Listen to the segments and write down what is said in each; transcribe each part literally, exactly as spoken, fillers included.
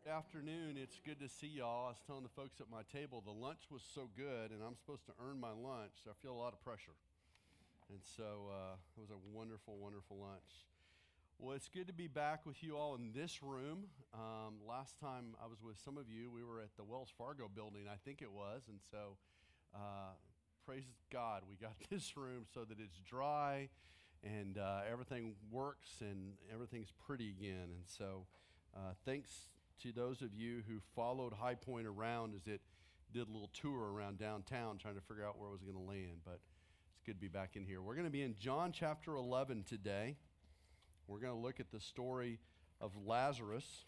Afternoon. It's good to see y'all. I was telling the folks at my table the lunch was so good, and I'm supposed to earn my lunch, so I feel a lot of pressure. And so uh, it was a wonderful, wonderful lunch. Well, it's good to be back with you all in this room. Um, last time I was with some of you, we were at the Wells Fargo building, I think it was, and so uh, praise God, we got this room so that it's dry and uh, everything works and everything's pretty again. And so uh, thanks to those of you who followed High Point around as it did a little tour around downtown trying to figure out where it was going to land. But it's good to be back in here. We're going to be in John chapter eleven today. We're going to look at the story of Lazarus.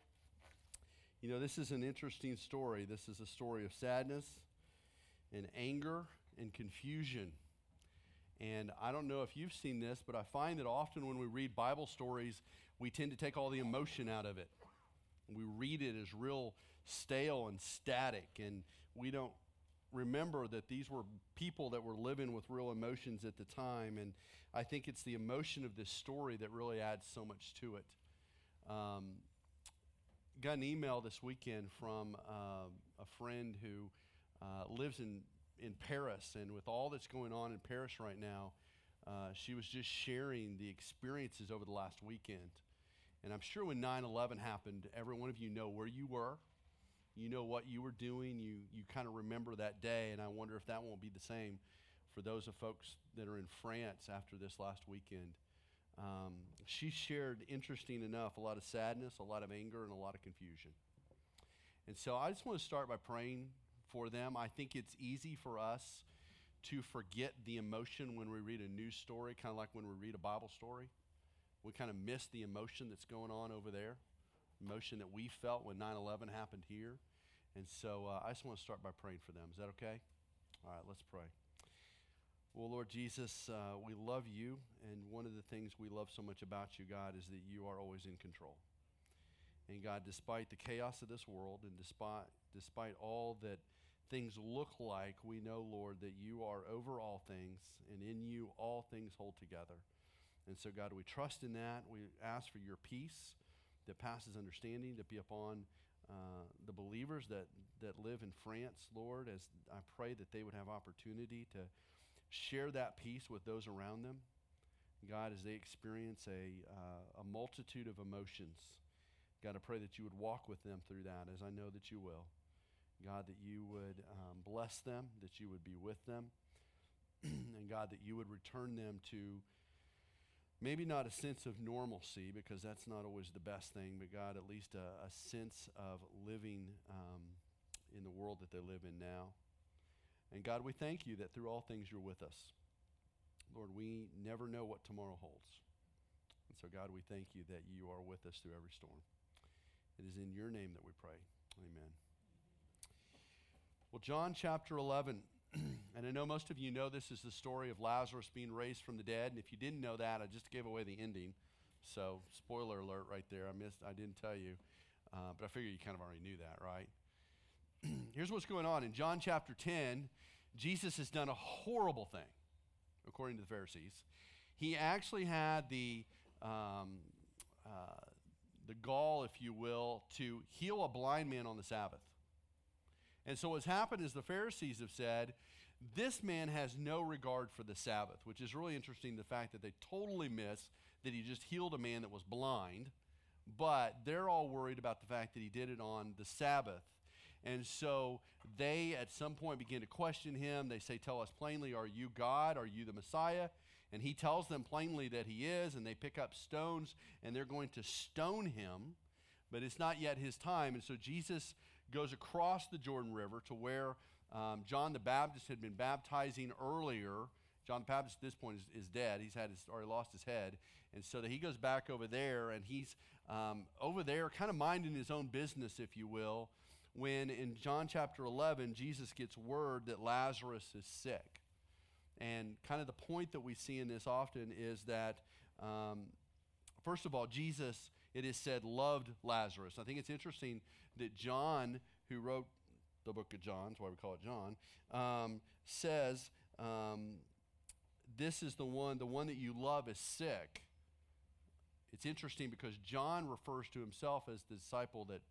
You know, this is an interesting story. This is a story of sadness and anger and confusion. And I don't know if you've seen this, but I find that often when we read Bible stories, we tend to take all the emotion out of it. We read it as real stale and static, and we don't remember that these were people that were living with real emotions at the time. And I think it's the emotion of this story that really adds so much to it. Um, got an email this weekend from uh, a friend who uh, lives in, in Paris, and with all that's going on in Paris right now, uh, she was just sharing the experiences over the last weekend. And I'm sure when nine eleven happened, every one of you know where you were. You know what you were doing. You you kind of remember that day, and I wonder if that won't be the same for those of folks that are in France after this last weekend. Um, she shared, interesting enough, a lot of sadness, a lot of anger, and a lot of confusion. And so I just want to start by praying for them. I think it's easy for us to forget the emotion when we read a news story, kind of like when we read a Bible story. We kind of miss the emotion that's going on over there, emotion that we felt when nine eleven happened here. And so uh, I just want to start by praying for them. Is that okay? All right, let's pray. Well, Lord Jesus, uh, we love you, and one of the things we love so much about you, God, is that you are always in control. And God, despite the chaos of this world and despite, despite all that things look like, we know, Lord, that you are over all things, and in you all things hold together. And so, God, we trust in that. We ask for your peace that passes understanding to be upon uh, the believers that, that live in France, Lord, as I pray that they would have opportunity to share that peace with those around them. God, as they experience a, uh, a multitude of emotions, God, I pray that you would walk with them through that, as I know that you will. God, that you would um, bless them, that you would be with them, and God, that you would return them to maybe not a sense of normalcy, because that's not always the best thing, but God, at least a, a sense of living um, in the world that they live in now. And God, we thank you that through all things you're with us. Lord, we never know what tomorrow holds. And so, God, we thank you that you are with us through every storm. It is in your name that we pray. Amen. Well, John chapter eleven. And I know most of you know this is the story of Lazarus being raised from the dead. And if you didn't know that, I just gave away the ending. So spoiler alert right there. I missed. I didn't tell you. Uh, but I figure you kind of already knew that, right? Here's what's going on. In John chapter ten, Jesus has done a horrible thing, according to the Pharisees. He actually had the, um, uh, the gall, if you will, to heal a blind man on the Sabbath. And so what's happened is the Pharisees have said, this man has no regard for the Sabbath, which is really interesting, the fact that they totally miss that he just healed a man that was blind, but they're all worried about the fact that he did it on the Sabbath. And so they at some point begin to question him. They say, tell us plainly, are you God? Are you the Messiah? And he tells them plainly that he is, and they pick up stones, and they're going to stone him. But it's not yet his time. And so Jesus goes across the Jordan River to where um, John the Baptist had been baptizing earlier. John the Baptist at this point is, is dead. He's had his, already lost his head. And so that he goes back over there, and he's um, over there kind of minding his own business, if you will, when in John chapter eleven, Jesus gets word that Lazarus is sick. And kind of the point that we see in this often is that um, first of all, Jesus, it is said, loved Lazarus. I think it's interesting that John, who wrote the book of John, that's why we call it John, um, says, um, this is the one, the one that you love is sick. It's interesting because John refers to himself as the disciple that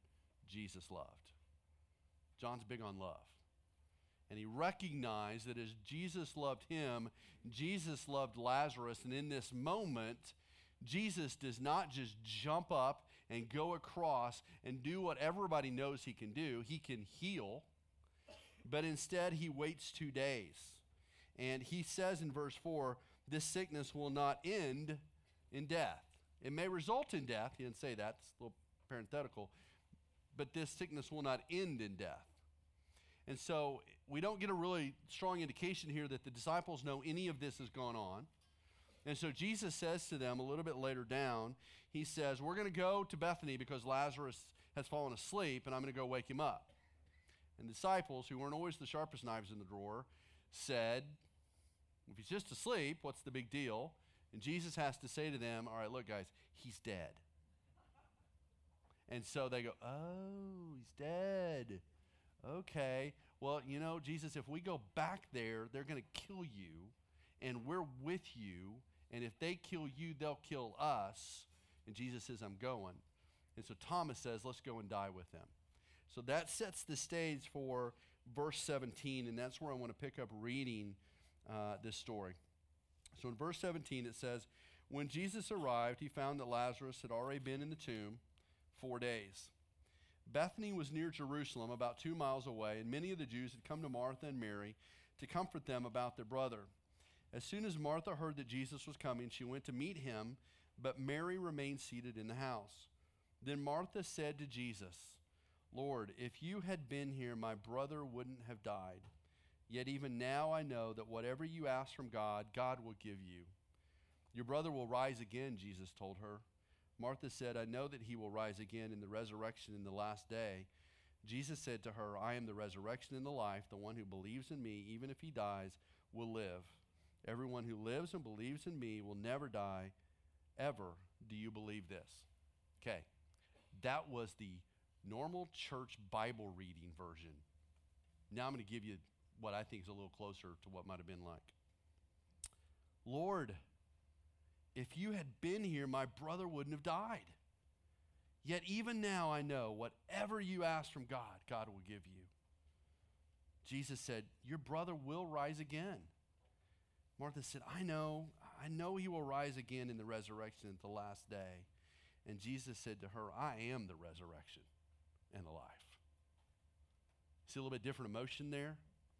Jesus loved. John's big on love. And he recognized that as Jesus loved him, Jesus loved Lazarus. And in this moment, Jesus does not just jump up and go across and do what everybody knows he can do. He can heal, but instead he waits two days. And he says in verse four, this sickness will not end in death. It may result in death. He didn't say that. It's a little parenthetical. But this sickness will not end in death. And so we don't get a really strong indication here that the disciples know any of this has gone on. And so Jesus says to them a little bit later down, he says, we're going to go to Bethany because Lazarus has fallen asleep, and I'm going to go wake him up. And the disciples, who weren't always the sharpest knives in the drawer, said, if he's just asleep, what's the big deal? And Jesus has to say to them, all right, look, guys, he's dead. And so they go, oh, he's dead. Okay. Well, you know, Jesus, if we go back there, they're going to kill you, and we're with you, and if they kill you, they'll kill us. And Jesus says, I'm going. And so Thomas says, let's go and die with them. So that sets the stage for verse seventeen, and that's where I want to pick up reading uh, this story. So in verse seventeen, it says, when Jesus arrived, he found that Lazarus had already been in the tomb four days. Bethany was near Jerusalem, about two miles away, and many of the Jews had come to Martha and Mary to comfort them about their brother. As soon as Martha heard that Jesus was coming, she went to meet him, but Mary remained seated in the house. Then Martha said to Jesus, Lord, if you had been here, my brother wouldn't have died. Yet even now I know that whatever you ask from God, God will give you. Your brother will rise again, Jesus told her. Martha said, I know that he will rise again in the resurrection in the last day. Jesus said to her, I am the resurrection and the life. The one who believes in me, even if he dies, will live. Everyone who lives and believes in me will never die, ever. Do you believe this? Okay, that was the normal church Bible reading version. Now I'm going to give you what I think is a little closer to what might have been like. Lord, if you had been here, my brother wouldn't have died. Yet even now I know whatever you ask from God, God will give you. Jesus said, your brother will rise again. Martha said, I know, I know he will rise again in the resurrection at the last day. And Jesus said to her, I am the resurrection and the life. See a little bit different emotion there?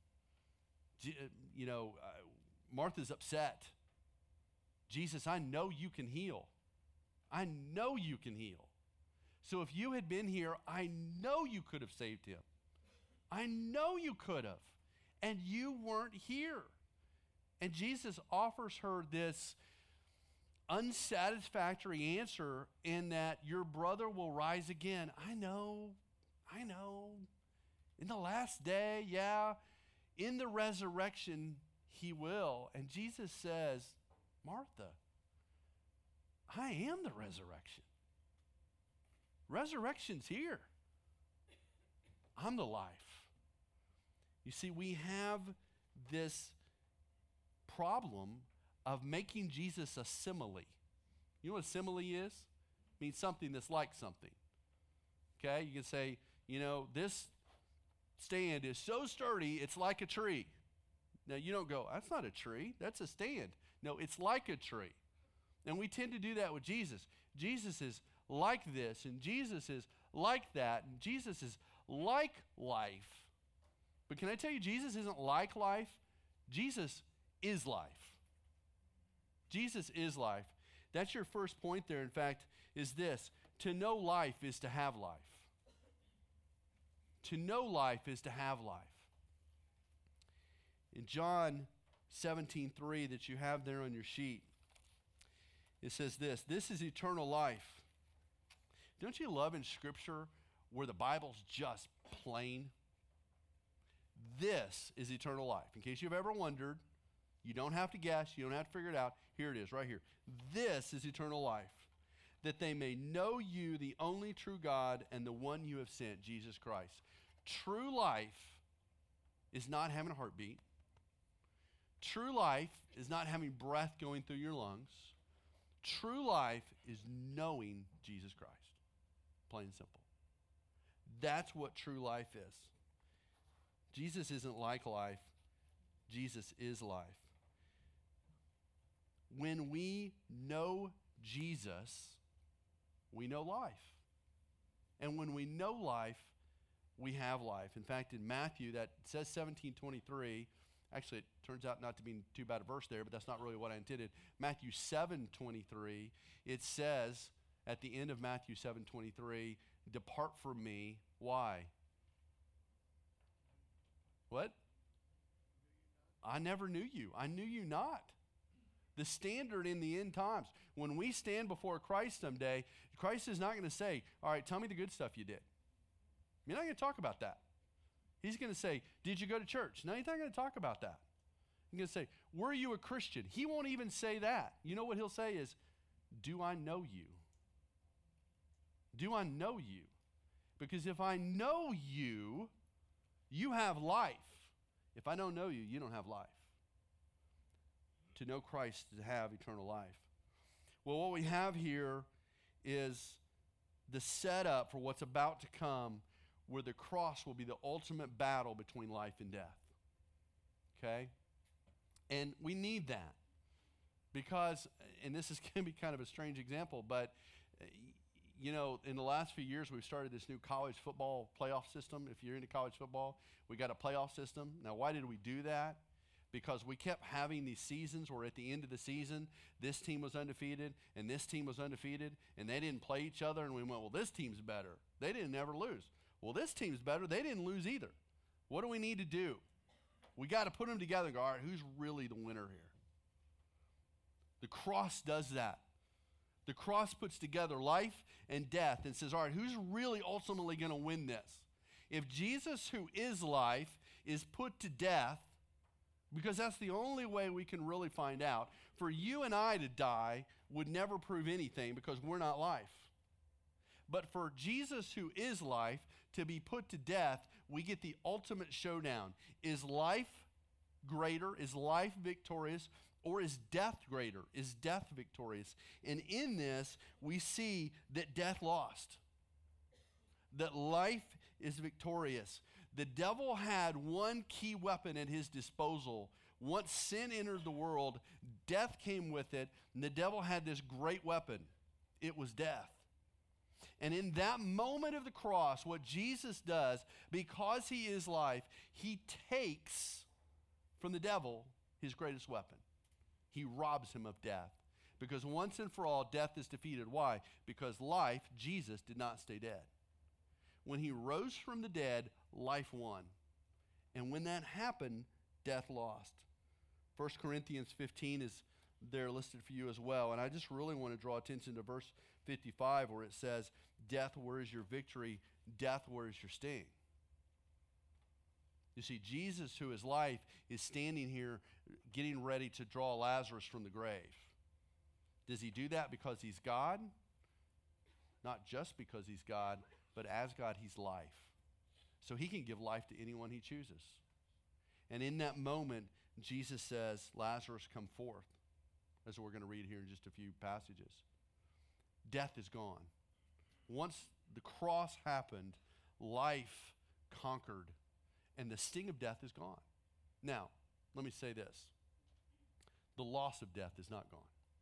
You know, uh, Martha's upset. Jesus, I know you can heal. I know you can heal. So if you had been here, I know you could have saved him. I know you could have. And you weren't here. And Jesus offers her this unsatisfactory answer in that your brother will rise again. I know, I know. In the last day, yeah, in the resurrection, he will. And Jesus says, Martha, I am the resurrection. Resurrection's here. I'm the life. You see, we have this problem of making Jesus a simile. You know what a simile is? It means something that's like something. Okay, you can say, you know, this stand is so sturdy, it's like a tree. Now, you don't go, that's not a tree, that's a stand. No, it's like a tree. And we tend to do that with Jesus. Jesus is like this, and Jesus is like that, and Jesus is like life. But can I tell you, Jesus isn't like life? Jesus is life. Jesus is life. That's your first point there, in fact, is this. To know life is to have life. To know life is to have life. In John seventeen three that you have there on your sheet, it says this, this is eternal life. Don't you love in Scripture where the Bible's just plain? This is eternal life. In case you've ever wondered, you don't have to guess, you don't have to figure it out. Here it is, right here. This is eternal life, that they may know you, the only true God, and the one you have sent, Jesus Christ. True life is not having a heartbeat. True life is not having breath going through your lungs. True life is knowing Jesus Christ. Plain and simple. That's what true life is. Jesus isn't like life. Jesus is life. When we know Jesus, we know life. And when we know life, we have life. In fact, in Matthew, that says seventeen twenty-three. Actually, it turns out not to be too bad a verse there, but that's not really what I intended. Matthew seven twenty-three, it says at the end of Matthew seven twenty-three, depart from me. Why? What? I never knew you. I knew you not. The standard in the end times, when we stand before Christ someday, Christ is not going to say, all right, tell me the good stuff you did. You're not going to talk about that. He's going to say, did you go to church? No, he's not going to talk about that. He's going to say, were you a Christian? He won't even say that. You know what he'll say is, do I know you? Do I know you? Because if I know you, you have life. If I don't know you, you don't have life. To know Christ, to have eternal life. Well, what we have here is the setup for what's about to come, where the cross will be the ultimate battle between life and death. Okay? And we need that. Because, and this is going to be kind of a strange example, but, you know, in the last few years, we've started this new college football playoff system. If you're into college football, we got a playoff system. Now, why did we do that? Because we kept having these seasons where at the end of the season, this team was undefeated and this team was undefeated, and they didn't play each other, and we went, well, this team's better. They didn't ever lose. Well, this team's better. They didn't lose either. What do we need to do? We got to put them together and go, all right, who's really the winner here? The cross does that. The cross puts together life and death and says, all right, who's really ultimately going to win this? If Jesus, who is life, is put to death, because that's the only way we can really find out, for you and I to die would never prove anything because we're not life. But for Jesus, who is life, to be put to death, we get the ultimate showdown. Is life greater? Is life victorious? Or is death greater? Is death victorious? And in this, we see that death lost. That life is victorious. The devil had one key weapon at his disposal. Once sin entered the world, death came with it, and the devil had this great weapon. It was death. And in that moment of the cross, what Jesus does, because he is life, he takes from the devil his greatest weapon. He robs him of death. Because once and for all, death is defeated. Why? Because life, Jesus, did not stay dead. When he rose from the dead, life won. And when that happened, death lost. First Corinthians fifteen is there listed for you as well. And I just really want to draw attention to verse fifty-five, where it says, death, where is your victory? Death, where is your sting? You see, Jesus, who is life, is standing here getting ready to draw Lazarus from the grave. Does he do that because he's God? Not just because he's God, but as God, he's life. So he can give life to anyone he chooses. And in that moment, Jesus says, Lazarus, come forth. That's what we're going to read here in just a few passages. Death is gone. Once the cross happened, life conquered, and the sting of death is gone. Now, let me say this. The loss of death is not gone.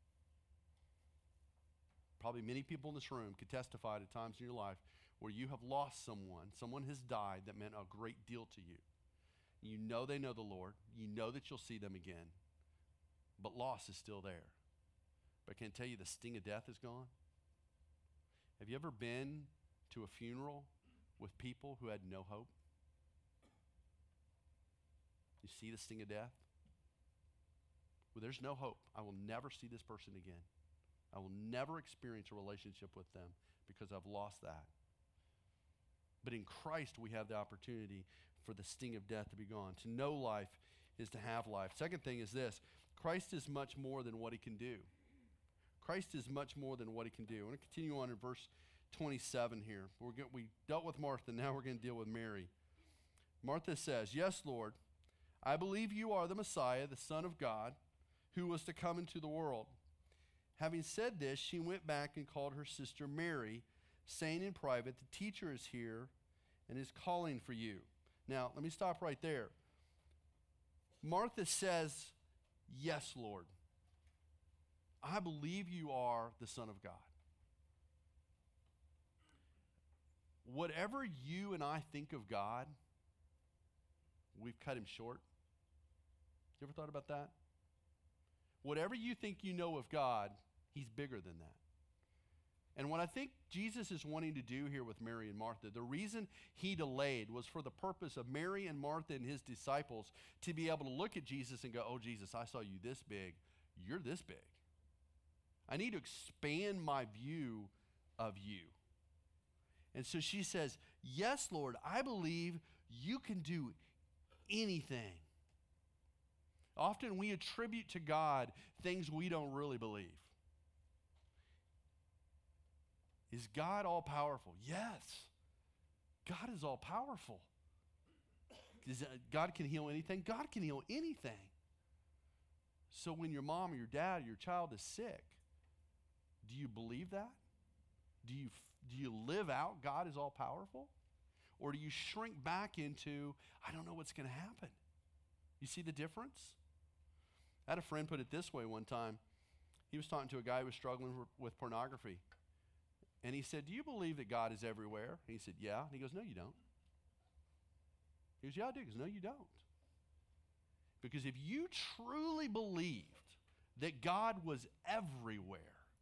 Probably many people in this room could testify to times in your life where you have lost someone, someone has died that meant a great deal to you. You know they know the Lord. You know that you'll see them again. But loss is still there. But I can tell you the sting of death is gone. Have you ever been to a funeral with people who had no hope? You see the sting of death? Well, there's no hope. I will never see this person again. I will never experience a relationship with them because I've lost that. But in Christ, we have the opportunity for the sting of death to be gone. To know life is to have life. Second thing is this. Christ is much more than what he can do. Christ is much more than what he can do. I want to continue on in verse twenty-seven here. We're go- we dealt with Martha. Now we're going to deal with Mary. Martha says, yes, Lord, I believe you are the Messiah, the Son of God, who was to come into the world. Having said this, she went back and called her sister Mary, saying in private, the teacher is here and is calling for you. Now, let me stop right there. Martha says, yes, Lord. I believe you are the Son of God. Whatever you and I think of God, we've cut him short. You ever thought about that? Whatever you think you know of God, he's bigger than that. And what I think Jesus is wanting to do here with Mary and Martha, the reason he delayed was for the purpose of Mary and Martha and his disciples to be able to look at Jesus and go, oh, Jesus, I saw you this big. You're this big. I need to expand my view of you. And so she says, yes, Lord, I believe you can do anything. Often we attribute to God things we don't really believe. Is God all powerful? Yes. God is all powerful. Is, uh, God can heal anything? God can heal anything. So when your mom or your dad or your child is sick, do you believe that? Do you, do you live out God is all powerful? Or do you shrink back into, I don't know what's going to happen? You see the difference? I had a friend put it this way one time. He was talking to a guy who was struggling with pornography. And he said, do you believe that God is everywhere? And he said, yeah. And he goes, no, you don't. He goes, yeah, I do. He goes, no, you don't. Because if you truly believed that God was everywhere,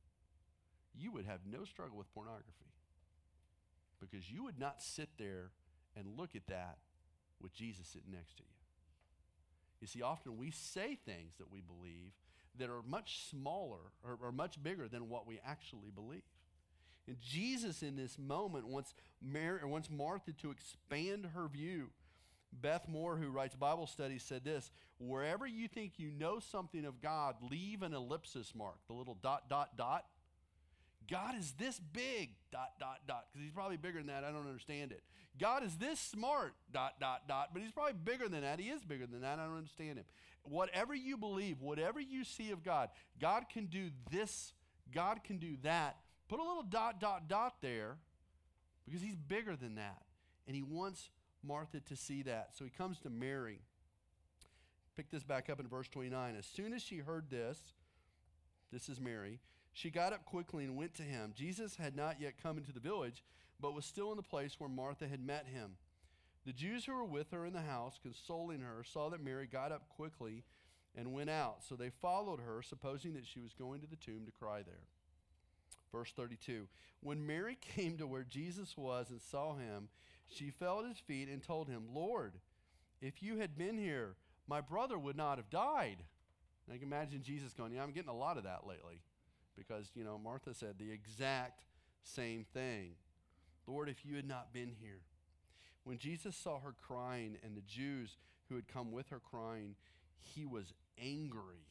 you would have no struggle with pornography. Because you would not sit there and look at that with Jesus sitting next to you. You see, often we say things that we believe that are much smaller or, or much bigger than what we actually believe. And Jesus in this moment wants, Mary, or wants Martha to expand her view. Beth Moore, who writes Bible studies, said this, wherever you think you know something of God, leave an ellipsis mark, the little dot, dot, dot. God is this big, dot, dot, dot, because he's probably bigger than that. I don't understand it. God is this smart, dot, dot, dot, but he's probably bigger than that. He is bigger than that. I don't understand him. Whatever you believe, whatever you see of God, God can do this, God can do that. Put a little dot, dot, dot there because he's bigger than that. And he wants Martha to see that. So he comes to Mary. Pick this back up in verse twenty-nine. As soon as she heard this, this is Mary, she got up quickly and went to him. Jesus had not yet come into the village, but was still in the place where Martha had met him. The Jews who were with her in the house, consoling her, saw that Mary got up quickly and went out. So they followed her, supposing that she was going to the tomb to cry there. Verse thirty-two, when Mary came to where Jesus was and saw him, she fell at his feet and told him, Lord, if you had been here, my brother would not have died. And I can imagine Jesus going, yeah, I'm getting a lot of that lately. Because, you know, Martha said the exact same thing. Lord, if you had not been here. When Jesus saw her crying and the Jews who had come with her crying, he was angry.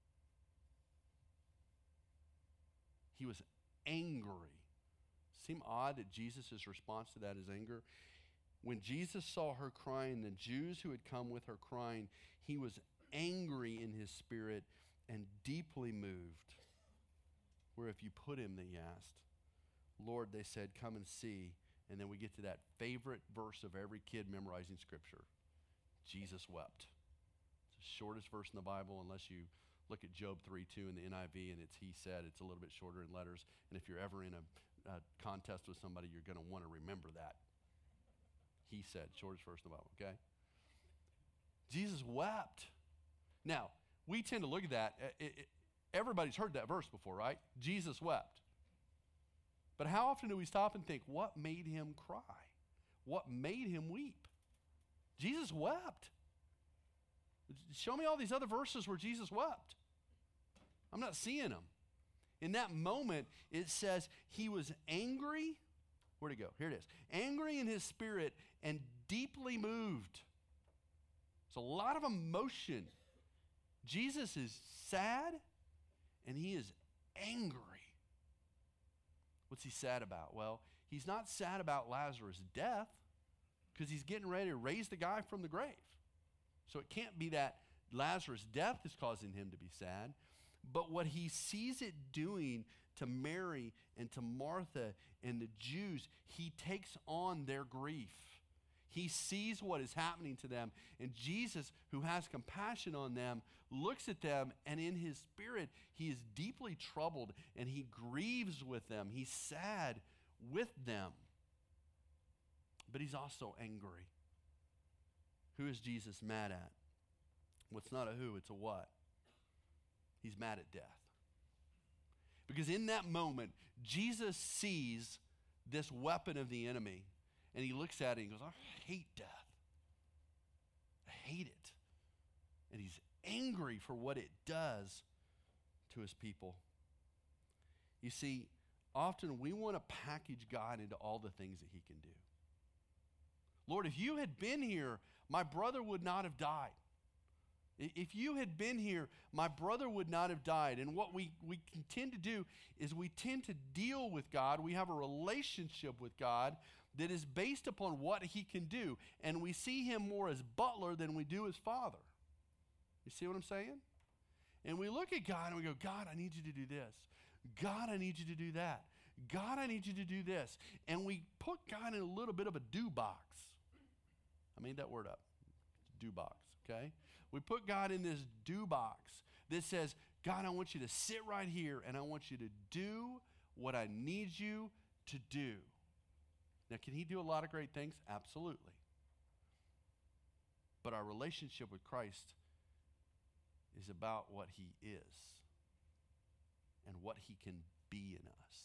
He was angry. Seem odd that Jesus' response to that is anger? When Jesus saw her crying, the Jews who had come with her crying, he was angry in his spirit and deeply moved. Where if you put him, they asked. Lord, they said, come and see. And then we get to that favorite verse of every kid memorizing scripture. Jesus wept. It's the shortest verse in the Bible unless you look at Job three two in the N I V and it's he said. It's a little bit shorter in letters. And if you're ever in a, a contest with somebody, you're going to want to remember that. He said, shortest verse in the Bible, okay? Jesus wept. Now, we tend to look at that. It, it, everybody's heard that verse before, right? Jesus wept. But how often do we stop and think, what made him cry? What made him weep? Jesus wept. Show me all these other verses where Jesus wept. I'm not seeing them. In that moment, it says he was angry. Where'd it go? Here it is. Angry in his spirit and deeply moved. It's a lot of emotion. Jesus is sad and he is angry. What's he sad about? Well, he's not sad about Lazarus' death because he's getting ready to raise the guy from the grave. So it can't be that Lazarus' death is causing him to be sad. But what he sees it doing to Mary and to Martha and the Jews, he takes on their grief. He sees what is happening to them. And Jesus, who has compassion on them, looks at them, and in his spirit, he is deeply troubled, and he grieves with them. He's sad with them. But he's also angry. Who is Jesus mad at? Well, it's not a who, it's a what. He's mad at death. Because in that moment, Jesus sees this weapon of the enemy, and he looks at it and goes, I hate death. I hate it. And he's angry for what it does to his people. You see, often we want to package God into all the things that he can do. Lord, if you had been here, my brother would not have died. If you had been here, my brother would not have died. And what we, we tend to do is we tend to deal with God. We have a relationship with God that is based upon what he can do. And we see him more as butler than we do as father. You see what I'm saying? And we look at God and we go, God, I need you to do this. God, I need you to do that. God, I need you to do this. And we put God in a little bit of a do box. I made that word up. Do box, okay? We put God in this do box that says, God, I want you to sit right here and I want you to do what I need you to do. Now, can he do a lot of great things? Absolutely. But our relationship with Christ is about what he is and what he can be in us.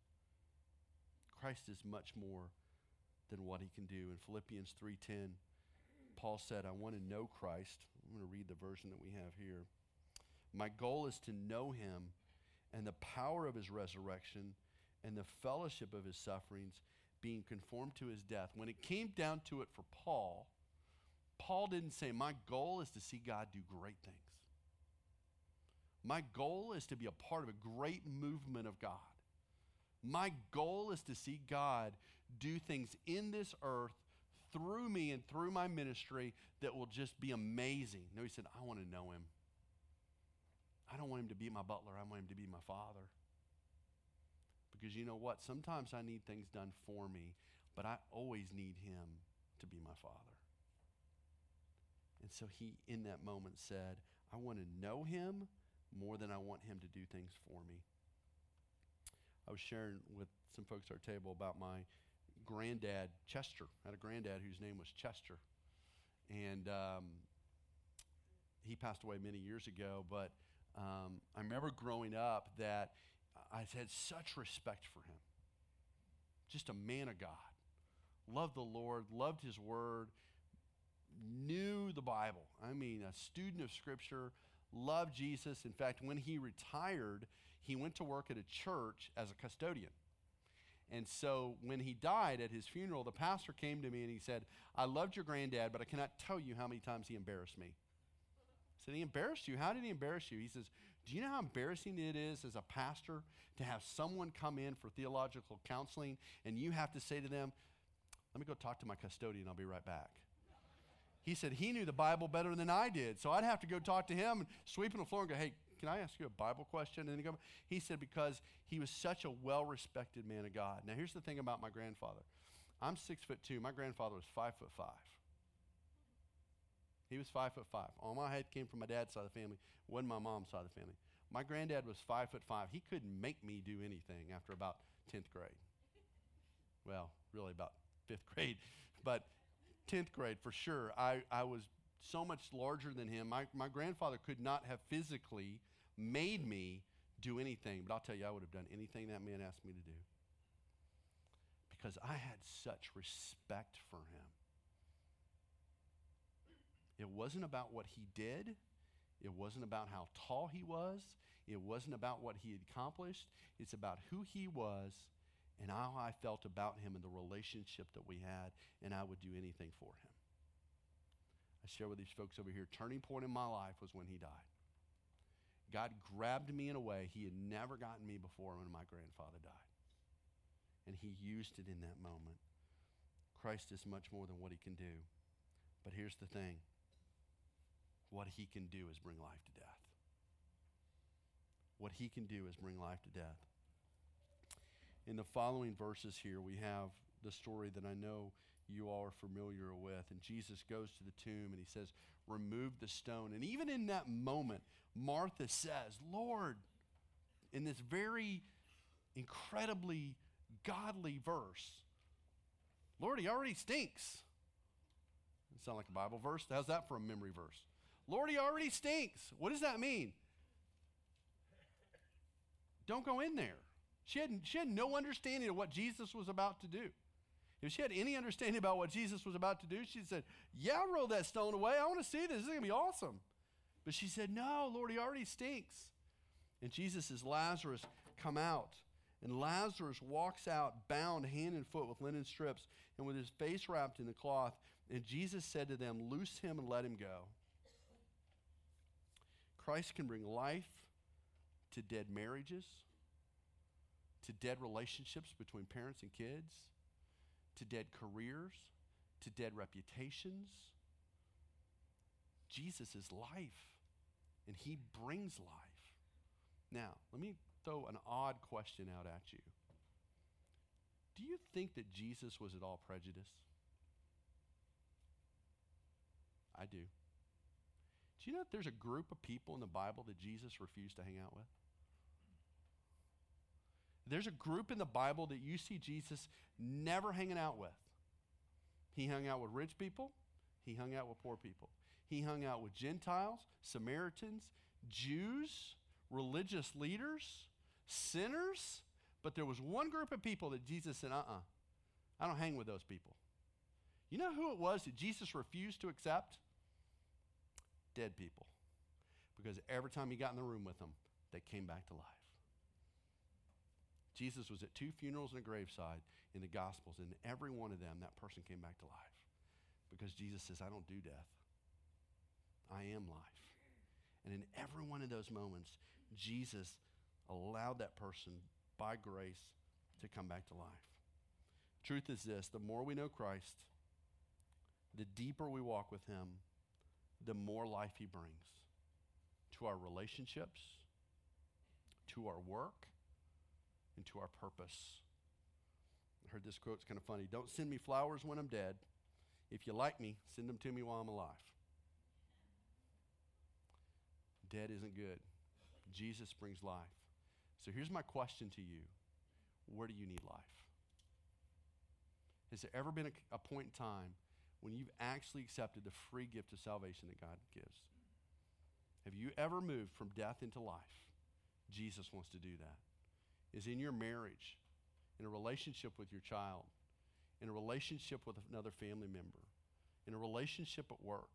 Christ is much more than what he can do. In Philippians three ten, Paul said, I want to know Christ. I'm going to read the version that we have here. My goal is to know him and the power of his resurrection and the fellowship of his sufferings, being conformed to his death. When it came down to it for Paul, Paul didn't say, my goal is to see God do great things. My goal is to be a part of a great movement of God. My goal is to see God do things in this earth through me and through my ministry that will just be amazing. No, he said, I want to know him. I don't want him to be my butler. I want him to be my father. Because you know what? Sometimes I need things done for me, but I always need him to be my father. And so he, in that moment, said, I want to know him more than I want him to do things for me. I was sharing with some folks at our table about my granddad, Chester. I had a granddad whose name was Chester. And um, he passed away many years ago, but um, I remember growing up that I had such respect for him. Just a man of God. Loved the Lord, loved his word, knew the Bible. I mean, a student of Scripture, loved Jesus. In fact, when he retired, he went to work at a church as a custodian. And so when he died at his funeral, the pastor came to me and he said, I loved your granddad, but I cannot tell you how many times he embarrassed me. I said, he embarrassed you? How did he embarrass you? He says, do you know how embarrassing it is as a pastor to have someone come in for theological counseling and you have to say to them, let me go talk to my custodian, I'll be right back. He said he knew the Bible better than I did, so I'd have to go talk to him and sweep on the floor and go, hey, can I ask you a Bible question? And he, go, he said because he was such a well-respected man of God. Now, here's the thing about my grandfather. I'm six foot two. My grandfather was five foot five. He was five foot five. All my height came from my dad's side of the family, wasn't my mom's side of the family. My granddad was five foot five. He couldn't make me do anything after about tenth grade. Well, really about fifth grade, but tenth grade for sure. I, I was so much larger than him. My, my grandfather could not have physically made me do anything, but I'll tell you, I would have done anything that man asked me to do because I had such respect for him. It wasn't about what he did. It wasn't about how tall he was. It wasn't about what he had accomplished. It's about who he was and how I felt about him and the relationship that we had, and I would do anything for him. I share with these folks over here, turning point in my life was when he died. God grabbed me in a way he had never gotten me before when my grandfather died. And he used it in that moment. Christ is much more than what he can do. But here's the thing. What he can do is bring life to death. What he can do is bring life to death. In the following verses here, we have the story that I know you all are familiar with. And Jesus goes to the tomb and he says, remove the stone. And even in that moment, Martha says, Lord, in this very incredibly godly verse, Lord, he already stinks. It sound like a Bible verse? How's that for a memory verse? Lord, he already stinks. What does that mean? Don't go in there. She had, she had no understanding of what Jesus was about to do. If she had any understanding about what Jesus was about to do, she said, yeah, roll that stone away. I want to see this. This is going to be awesome. But she said, no, Lord, he already stinks. And Jesus says, Lazarus, come out. And Lazarus walks out bound hand and foot with linen strips and with his face wrapped in the cloth. And Jesus said to them, loose him and let him go. Christ can bring life to dead marriages, to dead relationships between parents and kids, to dead careers, to dead reputations. Jesus is life, and he brings life. Now, let me throw an odd question out at you. Do you think that Jesus was at all prejudiced? I do. Do you know that there's a group of people in the Bible that Jesus refused to hang out with? There's a group in the Bible that you see Jesus never hanging out with. He hung out with rich people. He hung out with poor people. He hung out with Gentiles, Samaritans, Jews, religious leaders, sinners. But there was one group of people that Jesus said, uh-uh, I don't hang with those people. You know who it was that Jesus refused to accept? Dead people. Because every time he got in the room with them, they came back to life. Jesus was at two funerals and a graveside in the Gospels, and every one of them, that person came back to life. Because Jesus says, I don't do death. I am life. And in every one of those moments, Jesus allowed that person, by grace, to come back to life. Truth is this, the more we know Christ, the deeper we walk with him, the more life he brings to our relationships, to our work, and to our purpose. I heard this quote, it's kind of funny. Don't send me flowers when I'm dead. If you like me, send them to me while I'm alive. Dead isn't good. Jesus brings life. So here's my question to you. Where do you need life? Has there ever been a, a point in time when you've actually accepted the free gift of salvation that God gives? Have you ever moved from death into life? Jesus wants to do that. Is in your marriage, in a relationship with your child, in a relationship with another family member, in a relationship at work.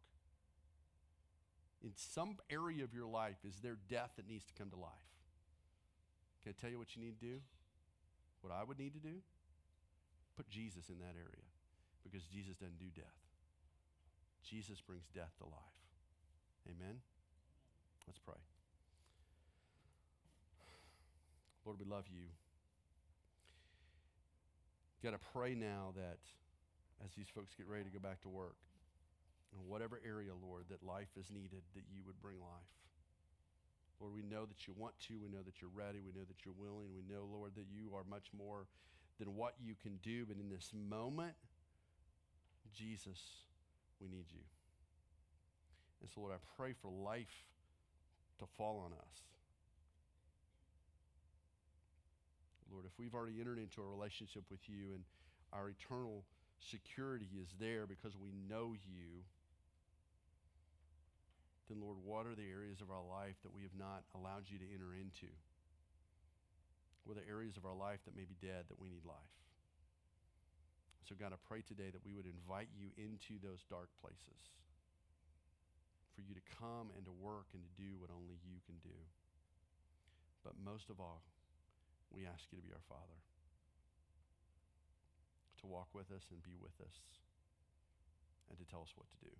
In some area of your life, is there death that needs to come to life? Can I tell you what you need to do? What I would need to do? Put Jesus in that area, because Jesus doesn't do death. Jesus brings death to life. Amen? Let's pray. Lord, we love you. Got to pray now that as these folks get ready to go back to work, in whatever area, Lord, that life is needed, that you would bring life. Lord, we know that you want to. We know that you're ready. We know that you're willing. We know, Lord, that you are much more than what you can do. But in this moment, Jesus, we need you. And so, Lord, I pray for life to fall on us. Lord, if we've already entered into a relationship with you and our eternal security is there because we know you, then, Lord, what are the areas of our life that we have not allowed you to enter into? What are the areas of our life that may be dead that we need life? So, God, I pray today that we would invite you into those dark places, for you to come and to work and to do what only you can do. But most of all, we ask you to be our Father, to walk with us and be with us, and to tell us what to do.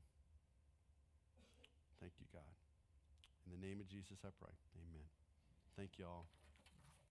Thank you, God. In the name of Jesus, I pray. Amen. Thank you all.